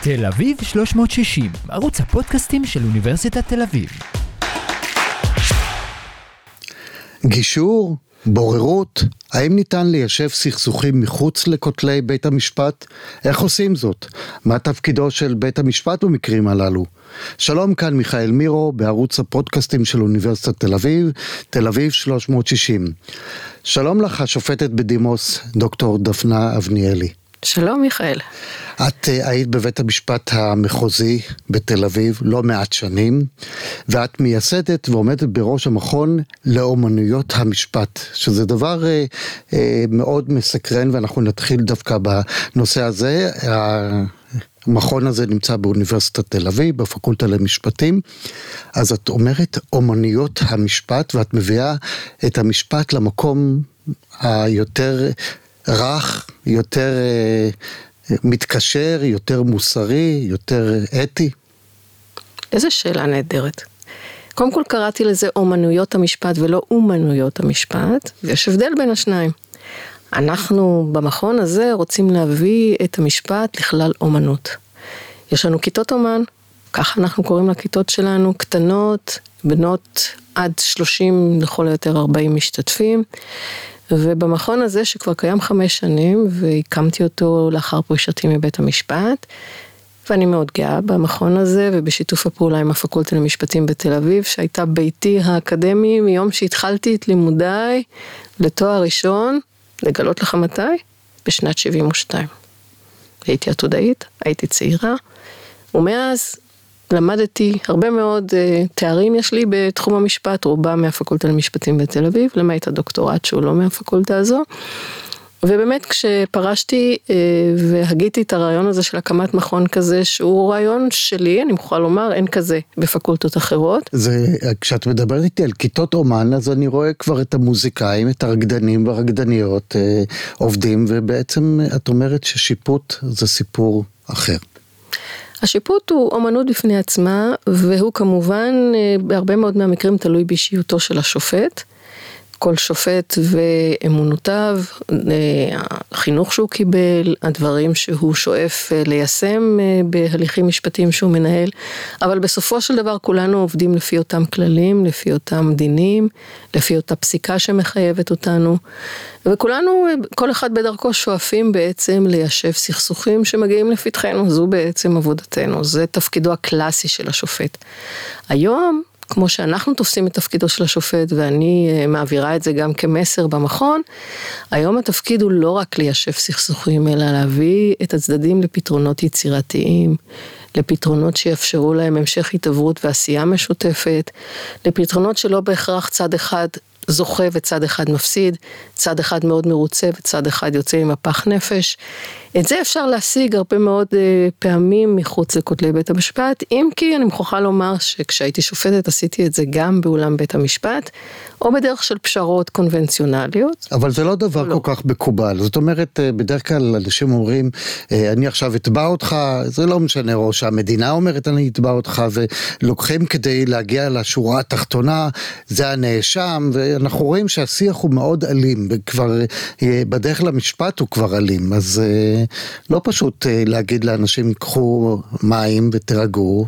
תל אביב 360, ערוץ הפודקאסטים של אוניברסיטת תל אביב. גישור, בוררות, האם ניתן ליישב סכסוכים מחוץ לכותלי בית המשפט? איך עושים זאת? מה תפקידו של בית המשפט במקרים הללו? שלום, כאן מיכאל מירו בערוץ הפודקאסטים של אוניברסיטת תל אביב, תל אביב 360. שלום לך, השופטת בדימוס, דוקטור דפנה אבניאלי. שלום מיכאל. את היית בבית המשפט המחוזי בתל אביב לא מעט שנים, ואת מייסדת ועומדת בראש המכון לאומנויות המשפט, שזה דבר מאוד מסקרן, ואנחנו נתחיל דווקא בנושא הזה. המכון הזה נמצא באוניברסיטת תל אביב, בפקולטה למשפטים. אז את אומרת אומנויות המשפט, ואת מביאה את המשפט למקום היותר רך, יותר מתקשר, יותר מוסרי, יותר אתי. איזה שאלה נהדרת. קודם כל קראתי לזה אומנויות המשפט ולא אומנויות המשפט, ויש הבדל בין השניים. אנחנו במכון הזה רוצים להביא את המשפט לכלל אומנות. יש לנו כיתות אומן, ככה אנחנו קוראים לכיתות שלנו, קטנות, בנות עד 30, לכל היותר 40 משתתפים, ובמכון הזה שכבר קיים 5 שנים, והקמתי אותו לאחר פרישתי מבית המשפט, ואני מאוד גאה במכון הזה, ובשיתוף הפעולה עם הפקולטה למשפטים בתל אביב, שהייתה ביתי האקדמי מיום שהתחלתי את לימודיי לתואר ראשון, לגלות לך מתי? בשנת 72. הייתי עתודאית, הייתי צעירה, ומאז למדתי הרבה מאוד תארים יש לי בתחום המשפט, רובם מהפקולטה למשפטים בתל אביב, למעט הדוקטורט שהוא לא מהפקולטה הזו, ובאמת כשפרשתי והגיתי את הרעיון הזה של הקמת מכון כזה, שהוא רעיון שלי, אני מוכרחה לומר, אין כזה בפקולטות אחרות. כשאת מדברת איתי על כיתות אומן, אז אני רואה כבר את המוזיקאים, את הרקדנים והרקדניות עובדים, ובעצם את אומרת ששיפוט זה סיפור אחר. השיפוט הוא אומנות בפני עצמה, והוא כמובן בהרבה מאוד מהמקרים תלוי באישיותו של השופט. כל שופט ואמונותיו, החינוך שהוא קיבל, הדברים שהוא שואף ליישם בהליכים משפטיים שהוא מנהל, אבל בסופו של דבר כולנו עובדים לפי אותם כללים, לפי אותם דינים, לפי אותה פסיקה שמחייבת אותנו, וכולנו, כל אחד בדרכו שואפים בעצם ליישב סכסוכים שמגיעים לפתחנו, זו בעצם עבודתנו, זה תפקידו הקלאסי של השופט. היום, כמו שאנחנו תופסים את תפקידו של השופט, ואני מעבירה את זה גם כמסר במכון, היום התפקיד הוא לא רק ליישב סכסוכים, אלא להביא את הצדדים לפתרונות יצירתיים, לפתרונות שיאפשרו להם המשך התעברות ועשייה משותפת, לפתרונות שלא בהכרח צד אחד זוכה וצד אחד מפסיד, צד אחד מאוד מרוצה וצד אחד יוצא עם הפח נפש. את זה אפשר להשיג הרבה מאוד פעמים מחוץ לכותלי בית המשפט, אם כי אני מוכרחה לומר שכשהייתי שופטת עשיתי את זה גם באולם בית המשפט, או בדרך של פשרות קונבנציונליות. אבל זה לא דבר כל כך מקובל, זאת אומרת, בדרך כלל אנשים אומרים, אני עכשיו אתבע אותך, זה לא משנה, או שהמדינה אומרת אני אתבע אותך, ולוקחים כדי להגיע לשורה התחתונה, זה הנאשם, ואנחנו רואים שהשיח הוא מאוד אלים, וכבר בדרך למשפט הוא כבר אלים, אז לא פשוט להגיד לאנשים, קחו מים ותרגעו,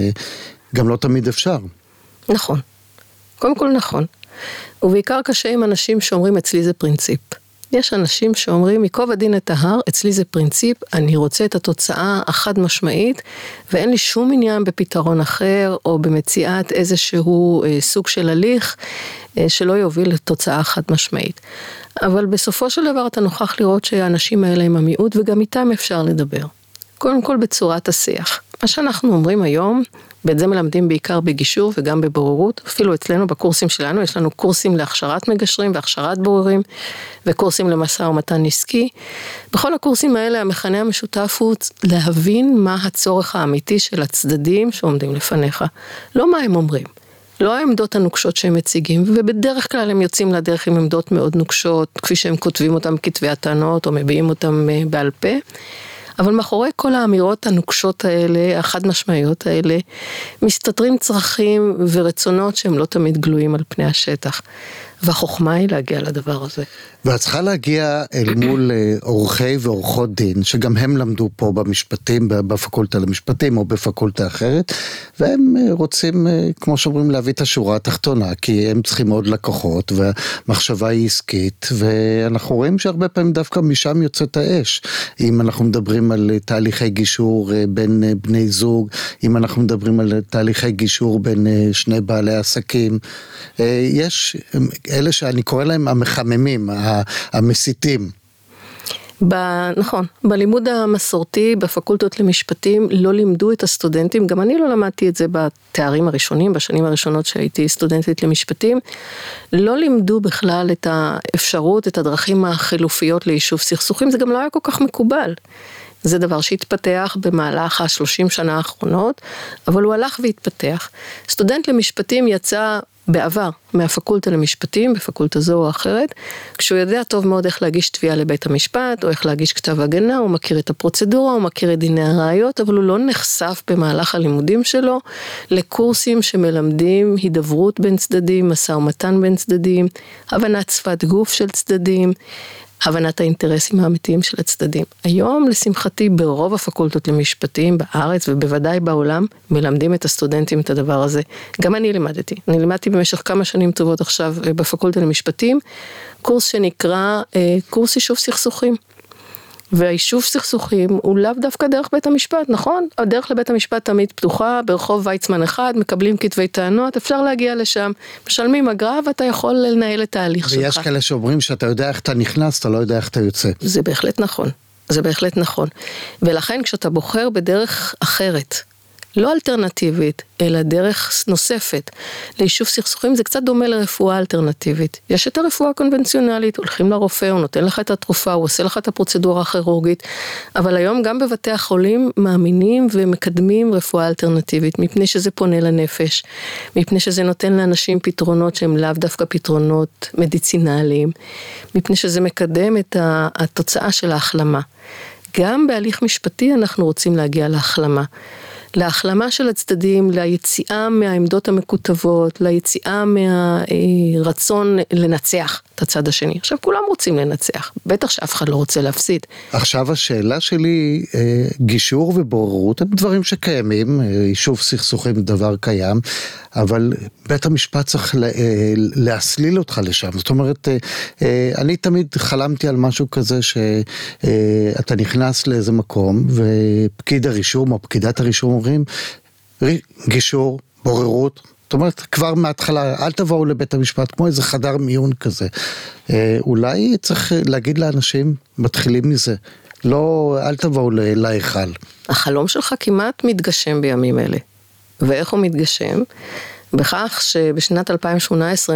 וגם לא תמיד אפשר. נכון, קודם כל נכון. ובעיקר קשה עם אנשים שאומרים אצלי זה פרינציפ. יש אנשים שאומרים מקוב הדין את ההר, אצלי זה פרינציפ, אני רוצה את התוצאה החד משמעית, ואין לי שום עניין בפתרון אחר, או במציאת איזשהו סוג של הליך, שלא יוביל לתוצאה חד משמעית. אבל בסופו של דבר אתה נוכח לראות שהאנשים האלה הם המיעוט, וגם איתם אפשר לדבר. קודם כל בצורת השיח. מה שאנחנו אומרים היום, ואת זה מלמדים בעיקר בגישור וגם בבוררות, אפילו אצלנו בקורסים שלנו, יש לנו קורסים להכשרת מגשרים והכשרת בוררים, וקורסים למשא ומתן עסקי. בכל הקורסים האלה המכנה המשותף הוא להבין מה הצורך האמיתי של הצדדים שעומדים לפניך. לא מה הם אומרים, לא העמדות הנוקשות שהם מציגים, ובדרך כלל הם יוצאים לדרך עם עמדות מאוד נוקשות, כפי שהם כותבים אותם בכתבי הטענות או מביעים אותם בעל פה, אבל מאחורי כל האמירות הנוקשות האלה, החד משמעיות האלה, מסתתרים צרכים ורצונות שהם לא תמיד גלויים על פני השטח. והחוכמה היא להגיע לדבר הזה. ואת צריכה להגיע אל מול עורכי ועורכות דין, שגם הם למדו פה במשפטים, בפקולטה למשפטים או בפקולטה אחרת, והם רוצים, כמו שאומרים, להביא את השורה התחתונה, כי הם צריכים עוד לקוחות, והמחשבה היא עסקית, ואנחנו רואים שהרבה פעמים דווקא משם יוצאת האש, אם אנחנו מדברים על תהליכי גישור בין בני זוג, אם אנחנו מדברים על תהליכי גישור בין שני בעלי עסקים, יש אלה שאני קורא להם המחממים, המסיתים. נכון, בלימוד המסורתי, בפקולטות למשפטים, לא לימדו את הסטודנטים, גם אני לא למדתי את זה בתארים הראשונים, בשנים הראשונות שהייתי סטודנטית למשפטים, לא לימדו בכלל את האפשרות, את הדרכים החילופיות ליישוב סכסוכים, זה גם לא היה כל כך מקובל. זה דבר שהתפתח במהלך ה-30 שנה האחרונות, אבל הוא הלך והתפתח. סטודנט למשפטים יצא בעבר מהפקולטה למשפטים, בפקולטה זו או אחרת, כשהוא יודע טוב מאוד איך להגיש תביעה לבית המשפט, או איך להגיש כתב הגנה, הוא מכיר את הפרוצדורה, הוא מכיר את דיני הראיות, אבל הוא לא נחשף במהלך הלימודים שלו לקורסים שמלמדים הידברות בין צדדים, משא ומתן בין צדדים, הבנת שפת גוף של צדדים, הבנת האינטרסים האמיתיים של הצדדים. היום, לשמחתי, ברוב הפקולטות למשפטים בארץ ובוודאי בעולם, מלמדים את הסטודנטים את הדבר הזה. גם אני לימדתי. אני לימדתי במשך כמה שנים טובות עכשיו בפקולטה למשפטים, קורס שנקרא קורס יישוב סכסוכים. והיישוב סכסוכים הוא לאו דווקא דרך בית המשפט, נכון? הדרך לבית המשפט תמיד פתוחה, ברחוב ויצמן אחד, מקבלים כתבי טענות, אפשר להגיע לשם, משלמים אגרה ואתה יכול לנהל את ההליך שלך. ויש כאלה שאומרים שאתה יודע איך אתה נכנס, אתה לא יודע איך אתה יוצא. זה בהחלט נכון, זה בהחלט נכון. ולכן כשאתה בוחר בדרך אחרת, לא אלטרנטיבית, אלא דרך נוספת. ליישוב סכסוכים זה קצת דומה לרפואה אלטרנטיבית. יש את הרפואה הקונבנציונלית, הולכים לרופא, הוא נותן לך את התרופה, הוא עושה לך את הפרוצדורה הכירורגית, אבל היום גם בבתי החולים מאמינים ומקדמים רפואה אלטרנטיבית, מפני שזה פונה לנפש, מפני שזה נותן לאנשים פתרונות שהם לאו דווקא פתרונות מדיצינליים, מפני שזה מקדם את התוצאה של ההחלמה. גם בהליך משפטי אנחנו רוצים להגיע להחלמה. להחלמה של הצדדים, ליציאה מהעמדות המקוטבות, ליציאה מהרצון לנצח את הצד השני. עכשיו כולם רוצים לנצח, בטח שאף אחד לא רוצה להפסיד. עכשיו השאלה שלי, גישור ובוררות הם דברים שקיימים, יישוב סכסוכים דבר קיים, אבל בית המשפט צריך להסליל אותך לשם. זאת אומרת, אני תמיד חלמתי על משהו כזה שאתה נכנס לאיזה מקום, ופקיד הרישום או פקידת הרישום אומרים, גישור, בוררות, זאת אומרת, כבר מההתחלה, אל תבואו לבית המשפט, כמו איזה חדר מיון כזה. אולי צריך להגיד לאנשים, מתחילים מזה, לא, אל תבואו להיכל. החלום שלך כמעט מתגשם בימים אלה. ואיך הוא מתגשם? בכך שבשנת 2018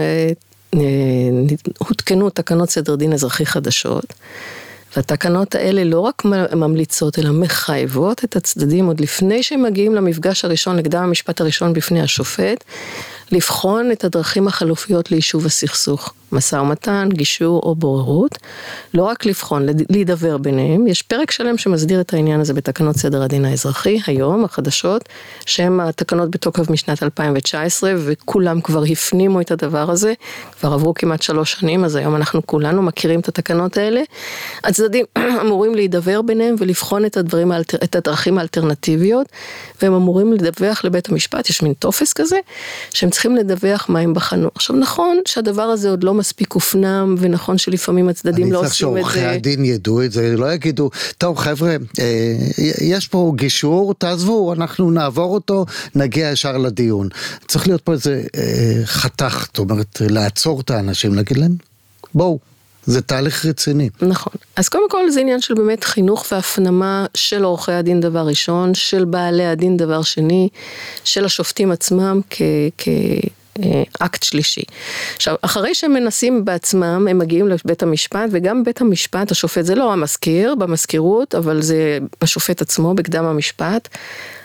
הותקנו תקנות סדר דין אזרחי חדשות, והתקנות האלה לא רק ממליצות, אלא מחייבות את הצדדים, עוד לפני שהם מגיעים למפגש הראשון, לקדם המשפט הראשון בפני השופט, לבחון את הדרכים החלופיות ליישוב הסכסוך, משא ומתן, גישור או בוררות, לא רק לבחון, להידבר ביניהם, יש פרק שלם שמסדיר את העניין הזה בתקנות סדר הדין האזרחי, היום החדשות, שהן התקנות בתוקף משנת 2019, וכולם כבר הפנימו את הדבר הזה, כבר עברו כמעט 3 שנים, אז היום אנחנו כולנו מכירים את התקנות האלה, הצדדים אמורים להידבר ביניהם ולבחון את הדרכים האלטרנטיביות, והם אמורים לדווח לבית המשפט, יש מין טופס כזה, שהם צריכים לדווח מה הם בחנו. עכשיו נכון שהדבר הזה עוד לא מספיק הופנם, ונכון שלפעמים הצדדים לא עושים את זה. אני צריך שעורכי הדין ידעו את זה, לא יגידו, טוב חבר'ה, יש פה גישור, תעזבו, אנחנו נעבור אותו, נגיע ישר לדיון. צריך להיות פה איזה חתך, זאת אומרת, לעצור את האנשים, להגיד להם, בואו. זה תהליך רציני. נכון. אז קודם כל זה עניין של באמת חינוך והפנמה של עורכי הדין דבר ראשון, של בעלי הדין דבר שני, של השופטים עצמם כאקט שלישי. עכשיו, אחרי שהם מנסים בעצמם, הם מגיעים לבית המשפט, וגם בית המשפט, השופט זה לא המזכיר, במזכירות, אבל זה השופט עצמו בקדם המשפט,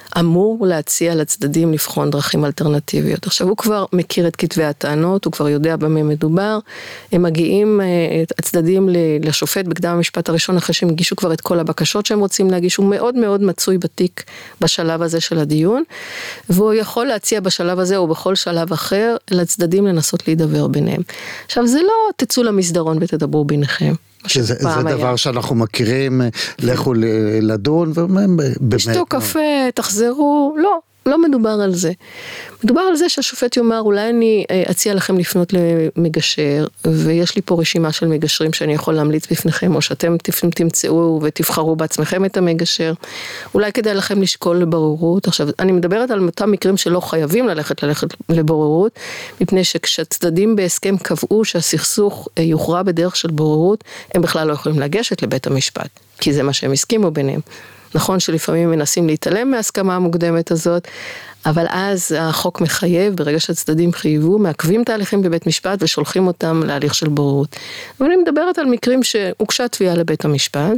אמור להציע לצדדים לבחון דרכים אלטרנטיביות. עכשיו הוא כבר מכיר את כתבי הטענות, הוא כבר יודע במה מדובר, הם מגיעים, הצדדים לשופט בקדם המשפט הראשון, אחרי שהם הגישו כבר את כל הבקשות שהם רוצים להגיש, הוא מאוד מאוד מצוי בתיק בשלב הזה של הדיון, והוא יכול להציע בשלב הזה או בכל שלב אחר, לצדדים לנסות להידבר ביניהם. עכשיו זה לא תצאו למסדרון ותדברו ביניכם. זה דבר שאנחנו מכירים, לכו לדון, תשתו קפה, תחזרו, לא מדובר על זה. מדובר על זה שהשופט יאמר, אולי אני אציע לכם לפנות למגשר, ויש לי פה רשימה של מגשרים שאני יכול להמליץ בפניכם, או שאתם תמצאו ותבחרו בעצמכם את המגשר. אולי כדאי לכם לשקול לבוררות. עכשיו, אני מדברת על אותם מקרים שלא חייבים ללכת לבוררות, מפני שכשהצדדים בהסכם קבעו שהסכסוך יוכרע בדרך של בוררות, הם בכלל לא יכולים לגשת לבית המשפט, כי זה מה שהם הסכימו ביניהם. נכון שלפעמים מנסים להתעלם מההסכמה המוקדמת הזאת, אבל אז החוק מחייב, ברגע שהצדדים חייבו, מעכבים תהליכים בבית משפט ושולחים אותם להליך של בוררות. אבל אני מדברת על מקרים שהוגשה תביעה לבית המשפט,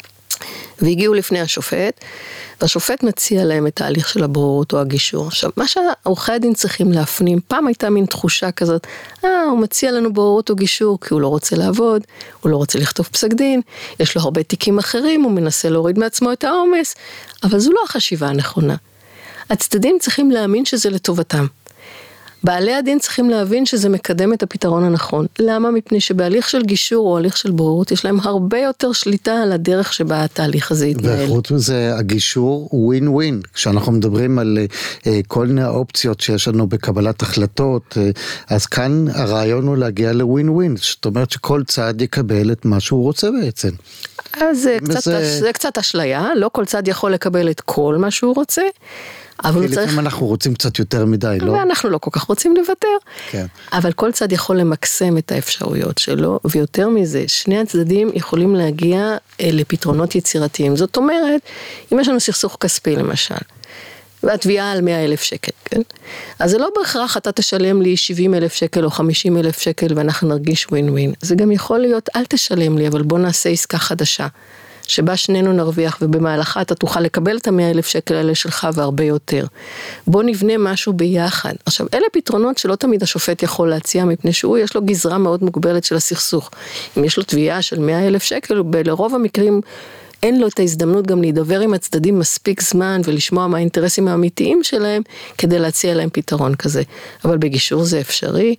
והגיעו לפני השופט, והשופט מציע להם את ההליך של הבוררות או הגישור. עכשיו, מה שעורכי הדין צריכים להפנים, פעם הייתה מין תחושה כזאת, הוא מציע לנו בוררות או גישור, כי הוא לא רוצה לעבוד, הוא לא רוצה לכתוב פסק דין, יש לו הרבה תיקים אחרים, הוא מנסה להוריד מעצמו את העומס, אבל זו לא החשיבה הנכונה. הצדדים צריכים להאמין שזה לטובתם. בעלי הדין צריכים להבין שזה מקדם את הפתרון הנכון. למה? מפני שבהליך של גישור או הליך של בוררות יש להם הרבה יותר שליטה על הדרך שבה התהליך הזה יתנהל. וחוץ מזה, הגישור הוא ווין ווין. כשאנחנו מדברים על כל מיני האופציות שיש לנו בקבלת החלטות, אז כאן הרעיון הוא להגיע לווין ווין. זאת אומרת שכל צד יקבל את מה שהוא רוצה בעצם. אז זה קצת אשליה, לא כל צד יכול לקבל את כל מה שהוא רוצה, כי לפעמים אנחנו רוצים קצת יותר מדי, לא? ואנחנו לא כל כך רוצים לוותר. כן. אבל כל צד יכול למקסם את האפשרויות שלו, ויותר מזה, שני הצדדים יכולים להגיע לפתרונות יצירתיים. זאת אומרת, אם יש לנו סכסוך כספי למשל, והתביעה על 100,000 שקל, כן? אז זה לא בהכרח אתה תשלם לי 70,000 שקל או 50,000 שקל ואנחנו נרגיש ווין ווין. זה גם יכול להיות, אל תשלם לי, אבל בוא נעשה עסקה חדשה. שבה שנינו נרוויח, ובמהלכה אתה תוכל לקבל את 100,000 שקל האלה שלך והרבה יותר. בוא נבנה משהו ביחד. עכשיו, אלה פתרונות שלא תמיד השופט יכול להציע, מפני שהוא יש לו גזרה מאוד מוגבלת של הסכסוך. אם יש לו תביעה של 100,000 שקל, לרוב המקרים אין לו את ההזדמנות גם להידבר עם הצדדים מספיק זמן, ולשמוע מה האינטרסים האמיתיים שלהם, כדי להציע להם פתרון כזה. אבל בגישור זה אפשרי,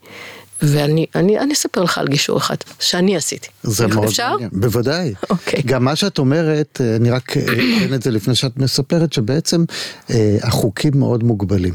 ואני אספר לך על גישור אחד, שאני עשיתי. זה מאוד מעניין, בוודאי. אוקיי. גם מה שאת אומרת, אני רק אתן את זה לפני שאת מספרת, שבעצם החוקים מאוד מוגבלים.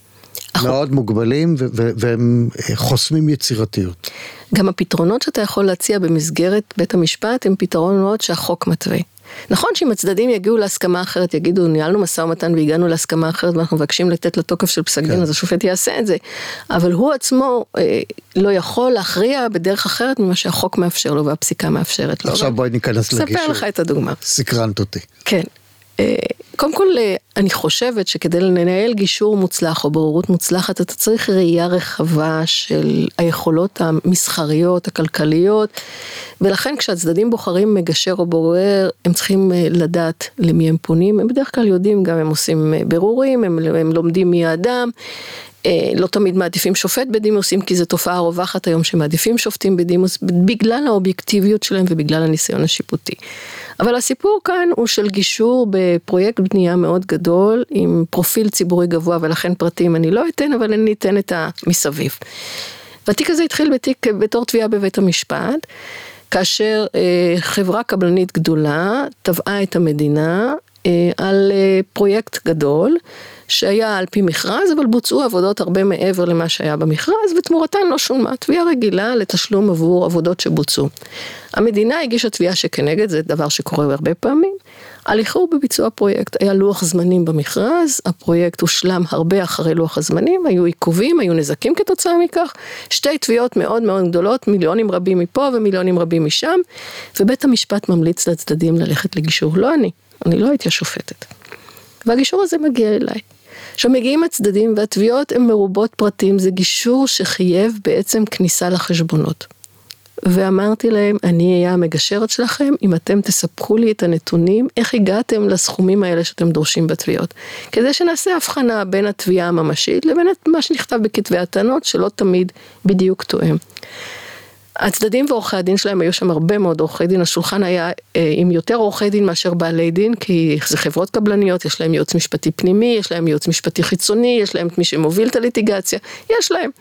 מאוד מוגבלים, והם חוסמים יצירתיות. גם הפתרונות שאתה יכול להציע במסגרת בית המשפט, הם פתרונות שהחוק מתווה. נכון שאם הצדדים יגיעו להסכמה אחרת, יגידו, ניהלנו משא ומתן והגענו להסכמה אחרת, ואנחנו מבקשים לתת לתוקף של פסק דין, אז השופט יעשה את זה. אבל הוא עצמו לא יכול להכריע בדרך אחרת ממה שהחוק מאפשר לו, והפסיקה מאפשרת לו. עכשיו בואי ניכנס לגישור. ספר לך את הדוגמה. סקרנת אותי. כן. קודם כל, אני חושבת שכדי לנהל גישור מוצלח או בוררות מוצלחת, אתה צריך ראייה רחבה של היכולות המסחריות, הכלכליות, ולכן כשהצדדים בוחרים מגשר או בורר, הם צריכים לדעת למי הם פונים, הם בדרך כלל יודעים, גם הם עושים ברורים, הם לומדים מי האדם, לא תמיד מעדיפים שופט בדימוסים, כי זו תופעה רווחת היום שמעדיפים שופטים בדימוס, בגלל האובייקטיביות שלהם ובגלל הניסיון השיפוטי. אבל הסיפור כאן הוא של גישור בפרויקט בנייה מאוד גדול, עם פרופיל ציבורי גבוה, ולכן פרטים אני לא אתן, אבל אני אתן את המסביב. והתיק הזה התחיל בתור תביעה בבית המשפט, כאשר חברה קבלנית גדולה תבעה את המדינה על פרויקט גדול, שהיה על פי מכרז, אבל בוצעו עבודות הרבה מעבר למה שהיה במכרז, ותמורתן לא שולמה, תביעה רגילה לתשלום עבור עבודות שבוצעו. המדינה הגישה תביעה שכנגד, זה דבר שקורה הרבה פעמים, על איחור בביצוע פרויקט. היה לוח זמנים במכרז, הפרויקט הושלם הרבה אחרי לוח הזמנים, היו עיכובים, היו נזקים כתוצאה מכך, שתי תביעות מאוד מאוד גדולות, מיליונים רבים מפה ומיליונים רבים משם, ובית המשפט ממליץ לצדדים ללכת לגישור. לא אני לא הייתי השופטת. והגישור הזה מגיע אליי. עכשיו מגיעים הצדדים והתביעות הן מרובות פרטים, זה גישור שחייב בעצם כניסה לחשבונות. ואמרתי להם, אני אהיה המגשרת שלכם, אם אתם תספקו לי את הנתונים, איך הגעתם לסכומים האלה שאתם דורשים בתביעות. כדי שנעשה הבחנה בין התביעה הממשית, לבין מה שנכתב בכתבי הטענות, שלא תמיד בדיוק תואם. הצדדים ועורכי הדין שלהם היו שם הרבה מאוד עורכי דין, השולחן היה עם יותר עורכי דין מאשר בעלי דין, כי זה חברות קבלניות, יש להם ייעוץ משפטי פנימי, יש להם ייעוץ משפטי חיצוני, יש להם את מי שמוביל את הליטיגציה, יש להם.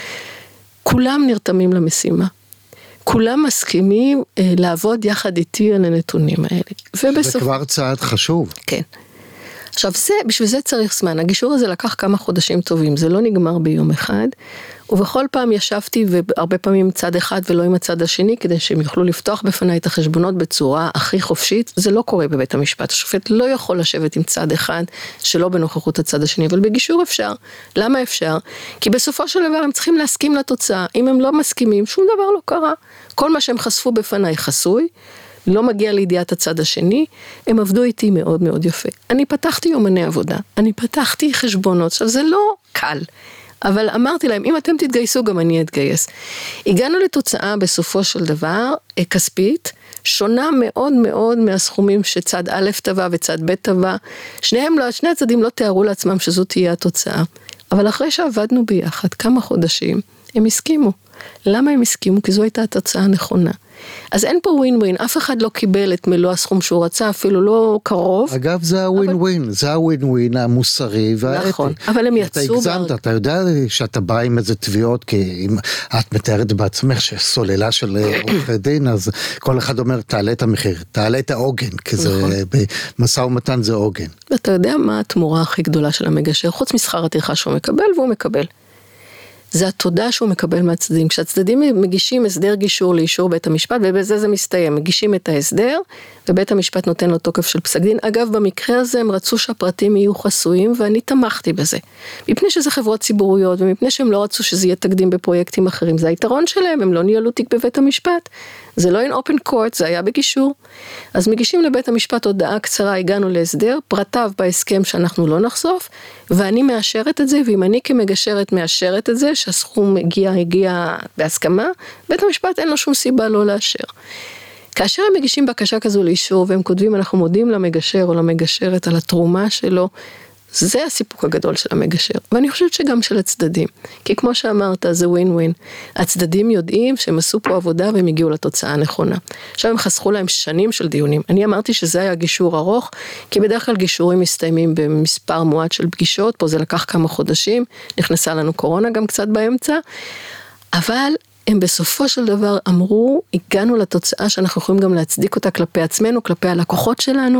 כולם נרתמים למשימה. כולם מסכימים לעבוד יחד איתי על הנתונים האלה. זה כבר צעד חשוב. כן. עכשיו, בשביל זה צריך זמן. הגישור הזה לקח כמה חודשים טובים, זה לא נגמר ביום אחד, ובכל פעם ישבתי, והרבה פעמים עם צד אחד ולא עם הצד השני, כדי שהם יוכלו לפתוח בפני את החשבונות בצורה הכי חופשית. זה לא קורה בבית המשפט. השופט לא יכול לשבת עם צד אחד, שלא בנוכחות הצד השני, אבל בגישור אפשר. למה אפשר? כי בסופו של דבר הם צריכים להסכים לתוצאה. אם הם לא מסכימים, שום דבר לא קרה. כל מה שהם חשפו בפני חסוי, לא מגיע לידיעת הצד השני, הם עבדו איתי מאוד מאוד יפה. אני פתחתי יומני עבודה, אני פתחתי חשבונות, עכשיו זה לא קל, אבל אמרתי להם, אם אתם תתגייסו, גם אני אתגייס. הגענו לתוצאה בסופו של דבר, כספית, שונה מאוד מאוד מהסכומים שצד א' טבע וצד ב' טבע, שני הצדדים לא תיארו לעצמם שזו תהיה התוצאה, אבל אחרי שעבדנו ביחד כמה חודשים, הם הסכימו. למה הם הסכימו? כי זו הייתה התוצאה הנכונה. אז אין פה ווין ווין, אף אחד לא קיבל את מלוא הסכום שהוא רצה, אפילו לא קרוב. אגב, זה הווין ווין, זה הווין ווין המוסרי והאתי. נכון, אבל הם יצאו... אתה הגזמת, אתה יודע שאתה בא עם איזה תביעות, כי אם את מתארת בעצמך שסוללה של עורכי דין, אז כל אחד אומר, תעלה את המחיר, תעלה את העוגן, כי זה במשא ומתן זה עוגן. ואתה יודע מה התמורה הכי גדולה של המגשר, חוץ משכר הטרחה שהוא מקבל, והוא מקבל. זה התודה שהוא מקבל מהצדדים. כשהצדדים מגישים הסדר גישור לאישור בית המשפט, ובזה זה מסתיים, מגישים את ההסדר, ובית המשפט נותן לו תוקף של פסק דין. אגב, במקרה הזה הם רצו שהפרטים יהיו חסויים, ואני תמכתי בזה. מפני שזה חברות ציבוריות, ומפני שהם לא רצו שזה יהיה תקדים בפרויקטים אחרים. זה היתרון שלהם, הם לא ניהלו תיק בבית המשפט. זה לא in open court, זה היה בגישור. אז מגישים לבית המשפט הודעה קצרה, הגענו להסדר, פרטיו בהסכם שאנחנו לא נחשוף, ואני מאשרת את זה, ואם אני כמגשרת מאשרת את זה, שהסכום הגיע בהסכמה, בית המשפט אין לו שום סיבה לא לאשר. כאשר הם מגישים בקשה כזו לאישור, והם כותבים, אנחנו מודים למגשר או למגשרת על התרומה שלו, זה הסיפוק הגדול של המגשר, ואני חושבת שגם של הצדדים, כי כמו שאמרת, זה ווין ווין, הצדדים יודעים שהם עשו פה עבודה והם הגיעו לתוצאה הנכונה, עכשיו הם חסכו להם שנים של דיונים, אני אמרתי שזה היה גישור ארוך, כי בדרך כלל גישורים מסתיימים במספר מועט של פגישות, פה זה לקח כמה חודשים, נכנסה לנו קורונה גם קצת באמצע, אבל הם בסופו של דבר אמרו, הגענו לתוצאה שאנחנו יכולים גם להצדיק אותה כלפי עצמנו, כלפי הלקוחות שלנו,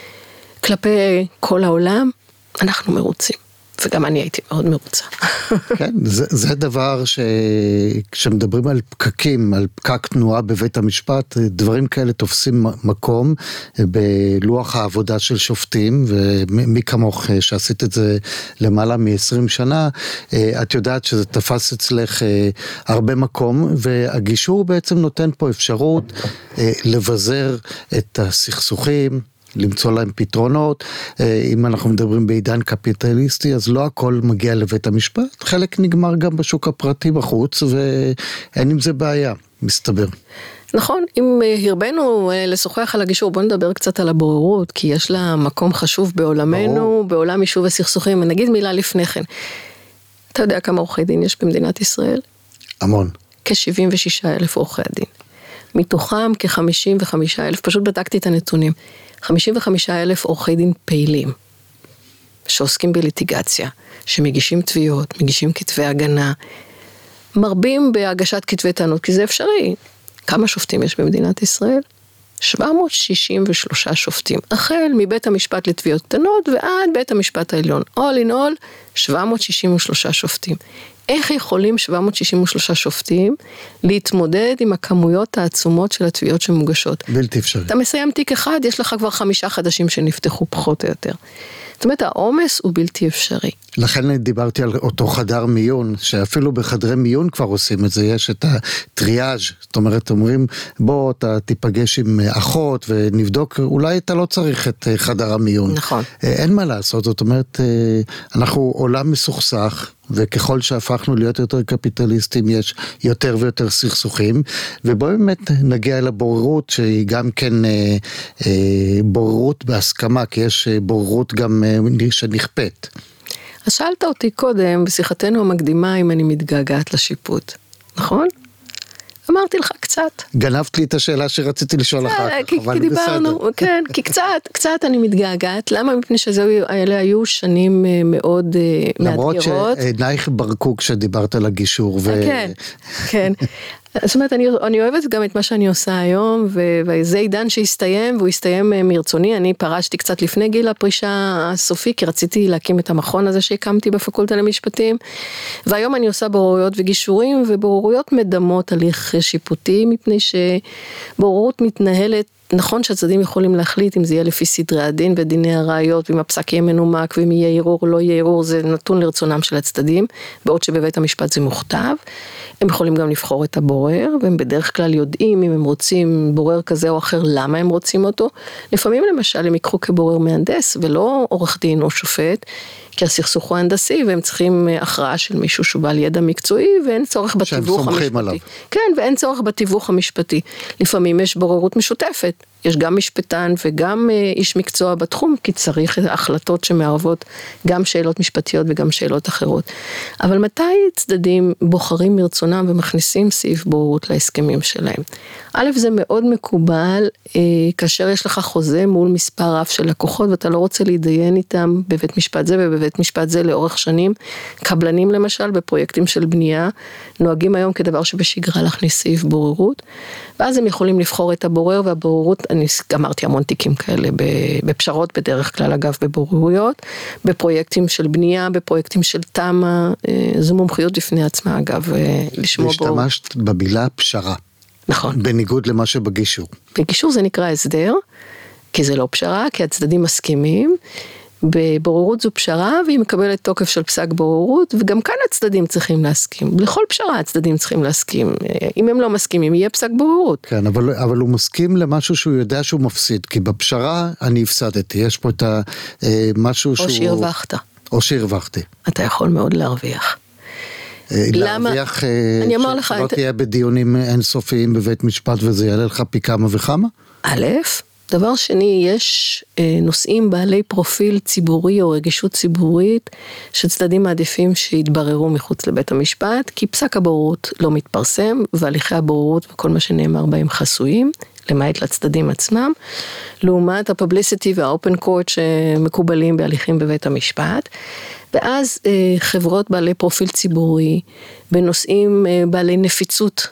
כלפי כל העולם, אנחנו מרוצים, וגם אני הייתי מאוד מרוצה. כן, זה דבר כשמדברים על פקקים, על פקק תנועה בבית המשפט, דברים כאלה תופסים מקום בלוח העבודה של שופטים, ומי כמוך שעשית את זה למעלה מ-20 שנה, את יודעת שזה תפס אצלך הרבה מקום, והגישור בעצם נותן פה אפשרות לבזר את הסכסוכים, למצוא להם פתרונות, אם אנחנו מדברים בעידן קפיטליסטי, אז לא הכל מגיע לבית המשפט, חלק נגמר גם בשוק הפרטי בחוץ, ואין עם זה בעיה, מסתבר. נכון, אם הרבנו לשוחח על הגישור, בוא נדבר קצת על הבוררות, כי יש לה מקום חשוב בעולמנו, בעולם יישוב הסכסוכים, נגיד מילה לפני כן. אתה יודע כמה עורכי דין יש במדינת ישראל? המון. כ-76,000 עורכי הדין. מתוכם כ-55,000, פשוט בדקתי את הנתונים, 55,000 עורכי דין פעילים, שעוסקים בליטיגציה, שמגישים תביעות, מגישים כתבי הגנה, מרבים בהגשת כתבי טענות, כי זה אפשרי. כמה שופטים יש במדינת ישראל? 763 שופטים, החל מבית המשפט לתביעות קטנות, ועד בית המשפט העליון. All in all, 763 שופטים. איך יכולים 763 שופטים להתמודד עם הכמויות העצומות של התביעות שמוגשות? בלתי אפשרי. אתה מסיים תיק אחד, יש לך כבר 5 חדשים שנפתחו פחות או יותר. זאת אומרת, העומס הוא בלתי אפשרי. לכן דיברתי על אותו חדר מיון, שאפילו בחדרי מיון כבר עושים את זה, יש את הטריאז', זאת אומרת, אומרים, בוא אתה תיפגש עם אחות ונבדוק, אולי אתה לא צריך את חדר המיון. נכון. אין מה לעשות, זאת אומרת, אנחנו עולם מסוכסך, וככל שהפכנו להיות יותר קפיטליסטים, יש יותר ויותר סכסוכים, ובואו באמת נגיע אל הבוררות, שהיא גם כן בוררות בהסכמה, כי יש בוררות גם שנכפית. אז שאלת אותי קודם, בשיחתנו המקדימה, אם אני מתגעגעת לשיפוט, נכון? אמרתי לך קצת. גנבת לי את השאלה שרציתי לשאול אחר כך, אבל כי דיברנו, בסדר. כן, כי קצת אני מתגעגעת. למה? מפני שאלה היו שנים מאוד מאתגרות. למרות שעינייך ברקו כשדיברת על הגישור. כן, כן. זאת אומרת, אני אוהבת גם את מה שאני עושה היום, וזה עידן שהסתיים, והוא הסתיים מרצוני. אני פרשתי קצת לפני גיל הפרישה הסופי, כי רציתי להקים את המכון הזה שהקמתי בפקולטה למשפטים, והיום אני עושה בוררויות וגישורים, ובוררויות מדמות הליך שיפוטי, מפני שבוררות מתנהלת, נכון שהצדדים יכולים להחליט אם זה יהיה לפי סדרי הדין ודיני הראיות, ואם הפסק יהיה מנומק, ואם יהיה ערעור או לא יהיה ערעור, זה נתון לרצונם של הצדדים, בעוד שבבית המשפט זה מוכתב. הם יכולים גם לבחור את הבורר, והם בדרך כלל יודעים אם הם רוצים בורר כזה או אחר, למה הם רוצים אותו. לפעמים למשל הם יקחו כבורר מהנדס, ולא עורך דין או שופט, כי הסכסוך הוא הנדסי, והם צריכים הכרעה של מישהו שהוא בעל ידע מקצועי, ואין צורך בתיווך המשפטי. כן, ואין צורך בתיווך המשפטי. לפעמים יש בוררות משותפת, יש גם משפטן וגם איש מקצוע בתחום, כי צריך החלטות שמערבות גם שאלות משפטיות וגם שאלות אחרות. אבל מתי צדדים בוחרים מרצונם ומכניסים סעיף בוררות להסכמים שלהם? א', זה מאוד מקובל, כאשר יש לך חוזה מול מספר רב של לקוחות, ואתה לא רוצה להידיין איתם בבית משפט זה ובבית משפט זה לאורך שנים. קבלנים למשל, בפרויקטים של בנייה, נוהגים היום כדבר שבשגרה להכניס סעיף בוררות, ואז הם יכולים לבחור את הבורר, והבוררות, אני אמרתי המון תיקים כאלה, בפשרות בדרך כלל, אגב, בבוררויות, בפרויקטים של בנייה, בפרויקטים של תמה, זו מומחיות בפני עצמה, אגב, לשמוע בוררות. השתמשת במילה פשרה. נכון. בניגוד למה שבגישור. בגישור זה נקרא הסדר, כי זה לא פשרה, כי הצדדים מסכימים, בבוררות זו פשרה, והיא מקבלת תוקף של פסק בוררות, וגם כאן הצדדים צריכים להסכים. לכל פשרה הצדדים צריכים להסכים. אם הם לא מסכימים, יהיה פסק בוררות. כן, אבל הוא מסכים למשהו שהוא יודע שהוא מפסיד, כי בפשרה אני הפסדתי. יש פה את משהו שהוא... או שהרווחת. או שהרווחתי. אתה יכול מאוד להרוויח. להרוויח שלא תהיה בדיונים אינסופיים בבית משפט, וזה יעלה לך פי כמה וכמה? א', דבר שני, יש נושאים בעלי פרופיל ציבורי או רגישות ציבורית, שצדדים מעדיפים שיתבררו מחוץ לבית המשפט, כי פסק הבוררות לא מתפרסם, והליכי הבוררות וכל מה שנאמר בהם חסויים, למעט לצדדים עצמם, לעומת הפובליסיטי והאופן קורט שמקובלים בהליכים בבית המשפט, ואז חברות בעלי פרופיל ציבורי, בנושאים בעלי נפיצות,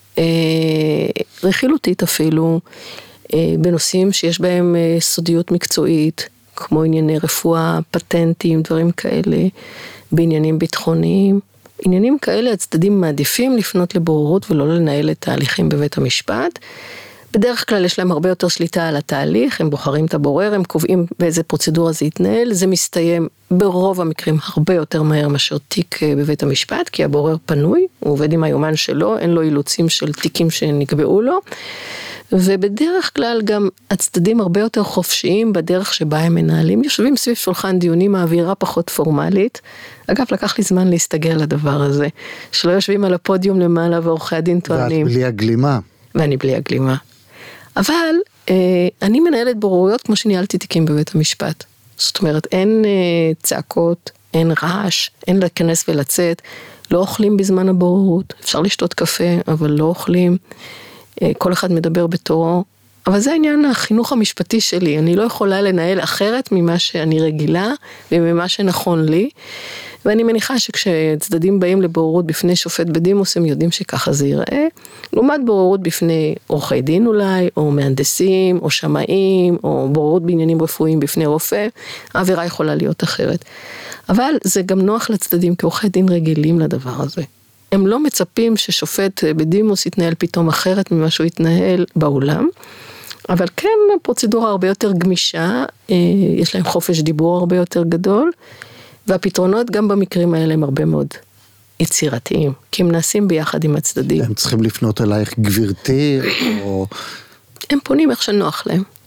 רכילותית אפילו, בנושאים שיש בהם סודיות מקצועית, כמו ענייני רפואה, פטנטים, דברים כאלה, בעניינים ביטחוניים, עניינים כאלה הצדדים מעדיפים לפנות לבוררות ולא לנהל את ההליכים בבית המשפט. בדרך כלל יש להם הרבה יותר שליטה על התהליך, הם בוחרים את הבורר, הם קובעים באיזה פרוצדורה זה יתנהל, זה מסתיים ברוב המקרים הרבה יותר מהר מאשר תיק בבית המשפט, כי הבורר פנוי, הוא עובד עם היומן שלו, אין לו אילוצים של תיקים שנקבעו לו, ובדרך כלל גם הצדדים הרבה יותר חופשיים בדרך שבה הם מנהלים, יושבים סביב שולחן דיונים, האווירה פחות פורמלית. אגב, לקח לי זמן להסתגל לדבר הזה, שלא יושבים על הפודיום למעלה ועורכי הדין טוענים. ואת בלי הגלימה. ואני בלי הגלימה. אבל אני מנהלת בוררויות כמו שניהלתי תיקים בבית המשפט. זאת אומרת, אין צעקות, אין רעש, אין להיכנס ולצאת, לא אוכלים בזמן הבוררות, אפשר לשתות קפה, אבל לא אוכלים, כל אחד מדבר בתורו, אבל זה העניין החינוך המשפטי שלי, אני לא יכולה לנהל אחרת ממה שאני רגילה, וממה שנכון לי, ואני מניחה שכשצדדים באים לבוררות בפני שופט בדימוס, הם יודעים שככה זה ייראה, לעומת בוררות בפני עורכי דין אולי, או מהנדסים, או שמאים, או בוררות בעניינים רפואיים בפני רופא, האווירה יכולה להיות אחרת. אבל זה גם נוח לצדדים, כעורכי דין רגילים לדבר הזה. הם לא מצפים ששופט בדימוס יתנהל פתאום אחרת ממה שהוא יתנהל באולם, אבל כן הפרוצדורה הרבה יותר גמישה, יש להם חופש דיבור הרבה יותר גדול, והפתרונות גם במקרים האלה הם הרבה מאוד יצירתיים, כי הם נעשים ביחד עם הצדדים. הם צריכים לפנות אלייך גברתי, או... הם פונים איך שנוח להם.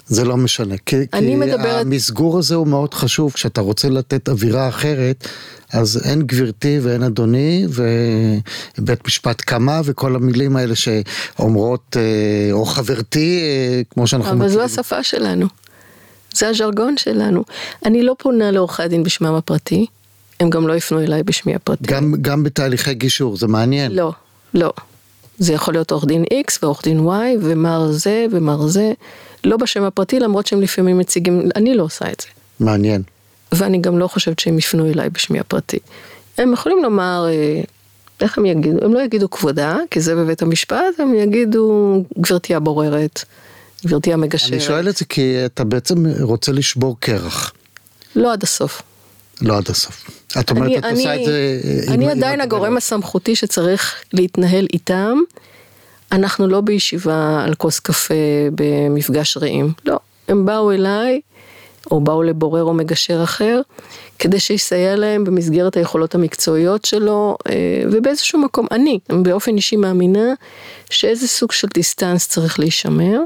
זה לא משנה, כי המסגור הזה הוא מאוד חשוב, כשאתה רוצה לתת אווירה אחרת, אז אין גברתי ואין אדוני, ובית משפט קמה, וכל המילים האלה שאומרות, או חברתי, כמו שאנחנו מכירים. אבל זו השפה שלנו, זה הז'רגון שלנו. אני לא פונה לעורכי הדין בשמם הפרטי, הם גם לא יפנו אליי בשמי הפרטי. גם בתהליכי גישור, זה מעניין. לא, לא. זה יכול להיות עורך דין X ועורך דין Y, ומר זה ומר זה, לא בשם הפרטי, למרות שהם לפעמים מציגים, אני לא עושה את זה. מעניין. ואני גם לא חושבת שהם יפנו אליי בשמי הפרטי. הם יכולים לומר, איך הם יגידו? הם לא יגידו כבודה, כי זה בבית המשפט, הם יגידו גברתי הבוררת, גברתי המגשרת. אני שואל את זה כי אתה בעצם רוצה לשבור קרח. לא עד הסוף. לא עד הסוף. את אומרת, את עושה את זה... אני עדיין הגורם הסמכותי שצריך להתנהל איתם, אנחנו לא בישיבה על כוס קפה במפגש רעים. לא, הם באו אליי, או באו לבורר או מגשר אחר, כדי שיסייע להם במסגרת היכולות המקצועיות שלו, ובאיזשהו מקום, אני באופן אישי מאמינה, שאיזה סוג של דיסטנס צריך להישמר,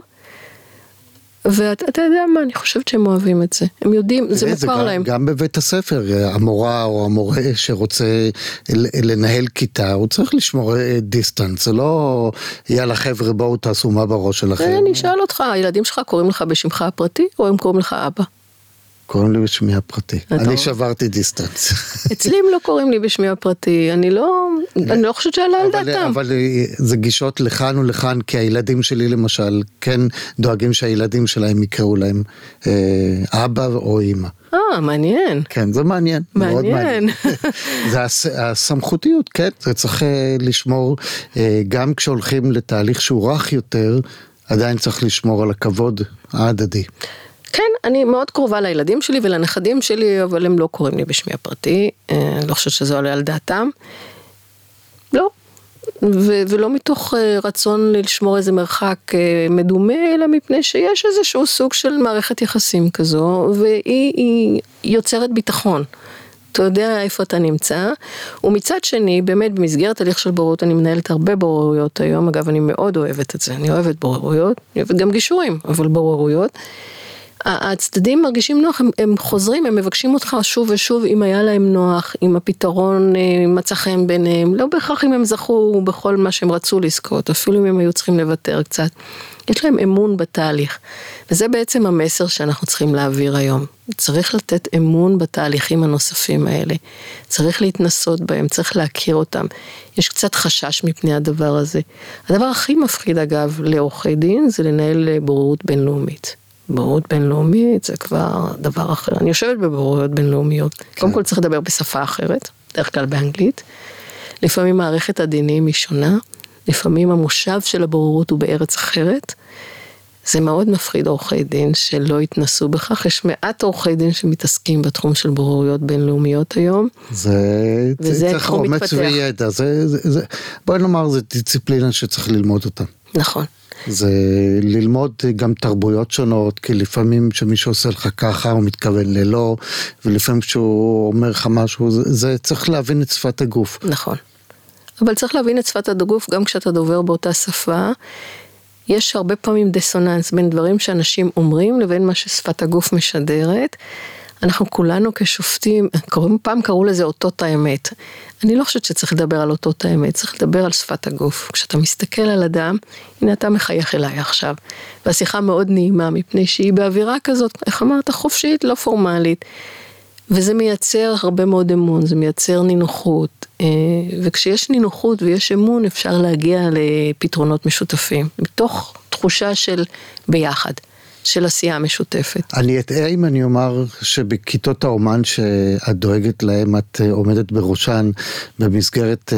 ואתה יודע מה, אני חושבת שהם אוהבים את זה. הם יודעים, זה מוכר להם. גם בבית הספר, המורה או המורה שרוצה לנהל כיתה, הוא צריך לשמור דיסטנס. זה לא, יאללה חבר'ה, בואו תעשו מה בראש שלכם. אני אשאל אותך, הילדים שלך קוראים לך בשמך הפרטי, או הם קוראים לך אבא? קוראים לי בשמי הפרטי. אני שברתי דיסטנס. אצלי הם לא קוראים לי בשמי הפרטי, אני לא חושבת שעלה על דעתם. אבל זה גישות לכאן ולכאן, כי הילדים שלי למשל, כן דואגים שהילדים שלהם יקראו להם אבא או אמא. מעניין. כן, זה מעניין. מאוד מעניין. זה הסמכותיות, כן, זה צריך לשמור, גם כשהולכים לתהליך שהוא רך יותר, עדיין צריך לשמור על הכבוד ההדדי. כן, אני מאוד קרובה לילדים שלי ולנכדים שלי, אבל הם לא קוראים לי בשמי הפרטי, אני לא חושבת שזה עולה על דעתם. לא, ולא מתוך רצון לשמור איזה מרחק מדומה, אלא מפני שיש איזשהו סוג של מערכת יחסים כזו, והיא יוצרת ביטחון. אתה יודע איפה אתה נמצא, ומצד שני, באמת במסגרת הליך של בוררות, אני מנהלת הרבה בוררויות היום, אגב אני מאוד אוהבת את זה, אני אוהבת בוררויות, אני אוהבת גם גישורים, אבל בוררויות, הצדדים מרגישים נוח, הם חוזרים, הם מבקשים אותך שוב ושוב, אם היה להם נוח, אם הפתרון מצא חן ביניהם, לא בהכרח אם הם זכו בכל מה שהם רצו לזכות, אפילו אם הם היו צריכים לוותר קצת. יש להם אמון בתהליך, וזה בעצם המסר שאנחנו צריכים להעביר היום. צריך לתת אמון בתהליכים הנוספים האלה, צריך להתנסות בהם, צריך להכיר אותם. יש קצת חשש מפני הדבר הזה. הדבר הכי מפחיד אגב לעורכי דין, זה לנהל בוררות בינלאומית. בוררות בינלאומית זה כבר דבר אחר. אני יושבת בבוררויות בינלאומיות. קודם כל צריך לדבר בשפה אחרת, דרך כלל באנגלית. לפעמים מערכת הדינים היא שונה, לפעמים המושב של הבוררות הוא בארץ אחרת. זה מאוד מפחיד עורכי דין שלא יתנסו בכך. יש מעט עורכי דין שמתעסקים בתחום של בוררויות בינלאומיות היום. זה צריך אומץ וידע. בואי נאמר, זה דיסציפלינה שצריך ללמוד אותה. נכון. זה ללמוד גם תרבויות שונות, כי לפעמים שמישהו עושה לך ככה, הוא מתכוון ללא, ולפעמים כשהוא אומר לך משהו, זה צריך להבין את שפת הגוף. נכון. אבל צריך להבין את שפת הגוף, גם כשאתה דובר באותה שפה, יש הרבה פעמים דיסוננס בין דברים שאנשים אומרים, לבין מה ששפת הגוף משדרת. אנחנו כולנו כשופטים, פעם קראו לזה אותות האמת. אני לא חושבת שצריך לדבר על אותות האמת, צריך לדבר על שפת הגוף. כשאתה מסתכל על אדם, הנה אתה מחייך אליי עכשיו. והשיחה מאוד נעימה, מפני שהיא באווירה כזאת, איך אמרת, חופשית, לא פורמלית. וזה מייצר הרבה מאוד אמון, זה מייצר נינוחות. וכשיש נינוחות ויש אמון, אפשר להגיע לפתרונות משותפים. מתוך תחושה של ביחד. של עשייה משותפת. אני אתאה אם אני אומר שבכיתות האומן שאת דואגת להם, את עומדת בראשן במסגרת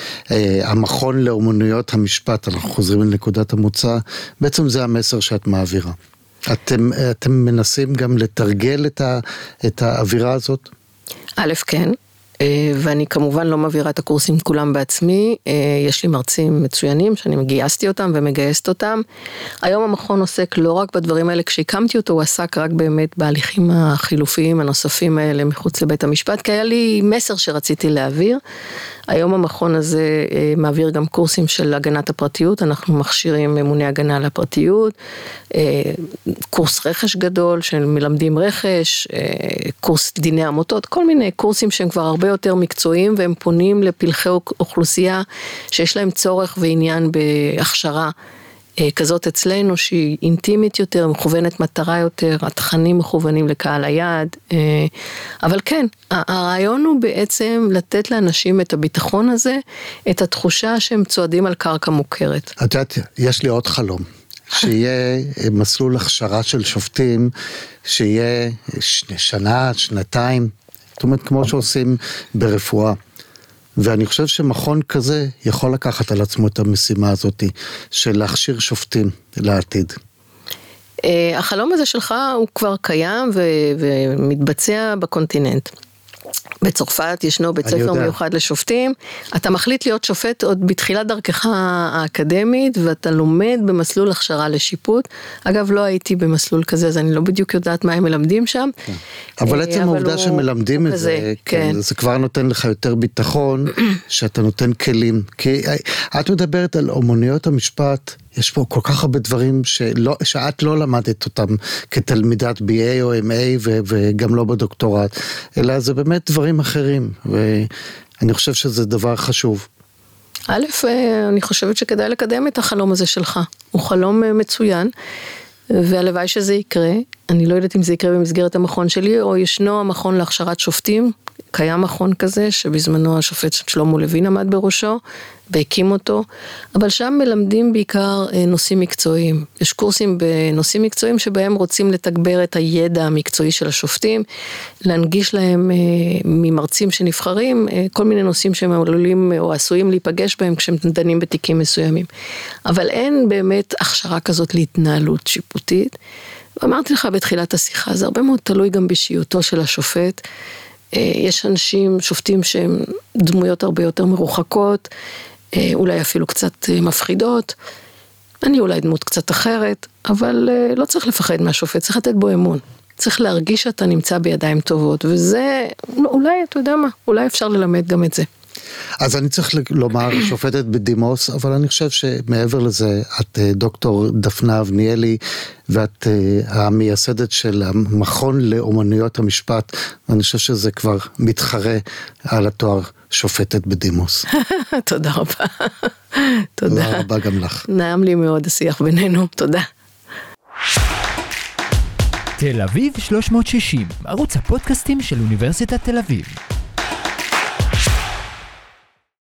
המכון לאומנויות המשפט, אנחנו חוזרים לנקודת המוצא, בעצם זה המסר שאת מעבירה. אתם מנסים גם לתרגל את האווירה הזאת? א', כן. ואני כמובן לא מעבירה את הקורסים כולם בעצמי, יש לי מרצים מצוינים שאני גייסתי אותם ומגייסת אותם. היום המכון עוסק לא רק בדברים האלה, כשהקמתי אותו הוא עסק רק באמת בהליכים החילופיים הנוספים האלה מחוץ לבית המשפט, כי היה לי מסר שרציתי להעביר, היום המכון הזה מעביר גם קורסים של הגנת הפרטיות, אנחנו מכשירים ממוני הגנה על הפרטיות, קורס רכש גדול של מלמדים רכש, קורס דיני עמותות, כל מיני קורסים שהם כבר הרבה יותר מקצועיים, והם פונים לפלחי אוכלוסייה שיש להם צורך ועניין בהכשרה כזאת אצלנו, שהיא אינטימית יותר, מכוונת מטרה יותר, התכנים מכוונים לקהל היעד, אבל כן, הרעיון הוא בעצם לתת לאנשים את הביטחון הזה, את התחושה שהם צועדים על קרקע מוכרת. את יודעת, יש לי עוד חלום, שיהיה מסלול הכשרה של שופטים, שיהיה שנה, שנתיים, זאת אומרת, כמו שעושים ברפואה. ואני חושב שמכון כזה יכול לקחת על עצמו את המשימה הזאת, של להכשיר שופטים לעתיד. החלום הזה שלך הוא כבר קיים ומתבצע בקונטיננט. בצרפת ישנו בית ספר מיוחד לשופטים, אתה מחליט להיות שופט עוד בתחילת דרכך האקדמית, ואתה לומד במסלול הכשרה לשיפוט. אגב, לא הייתי במסלול כזה, אז אני לא בדיוק יודעת מה הם מלמדים שם. אבל עצם העובדה שמלמדים את זה, זה כבר נותן לך יותר ביטחון, שאתה נותן כלים. כי את מדברת על אומנויות המשפט, יש פה כל כך הרבה דברים שאת לא למדת אותם כתלמידת BA או MA וגם לא בדוקטורט, אלא זה באמת דברים אחרים, ואני חושב שזה דבר חשוב. א', אני חושבת שכדאי לקדם את החלום הזה שלך, הוא חלום מצוין, והלוואי שזה יקרה, אני לא יודעת אם זה יקרה במסגרת המכון שלי, או ישנו המכון להכשרת שופטים, קיים מכון כזה, שבזמנו השופט שלמה לוין עמד בראשו, והקים אותו, אבל שם מלמדים בעיקר נושאים מקצועיים. יש קורסים בנושאים מקצועיים, שבהם רוצים לתגבר את הידע המקצועי של השופטים, להנגיש להם ממרצים שנבחרים, כל מיני נושאים שהם עלולים או עשויים להיפגש בהם, כשהם דנים בתיקים מסוימים. אבל אין באמת הכשרה כזאת להתנהלות שיפוטית, ואמרתי לך בתחילת השיחה, זה הרבה מאוד תלוי גם באישיותו של השופט, יש אנשים, שופטים שהם דמויות הרבה יותר מרוחקות, אולי אפילו קצת מפחידות, אני אולי דמות קצת אחרת, אבל לא צריך לפחד מהשופט, צריך לתת בו אמון, צריך להרגיש שאתה נמצא בידיים טובות, וזה, אולי, אתה יודע מה, אולי אפשר ללמד גם את זה. אז אני צריך לומר שופטת בדימוס, אבל אני חושב שמעבר לזה, את דוקטור דפנה אבניאלי, ואת המייסדת של המכון לאומנויות המשפט, ואני חושב שזה כבר מתחרה על התואר שופטת בדימוס. תודה רבה. תודה רבה גם לך. נעם לי מאוד השיח בינינו, תודה. תל אביב 360, ערוץ הפודקאסטים של אוניברסיטת תל אביב.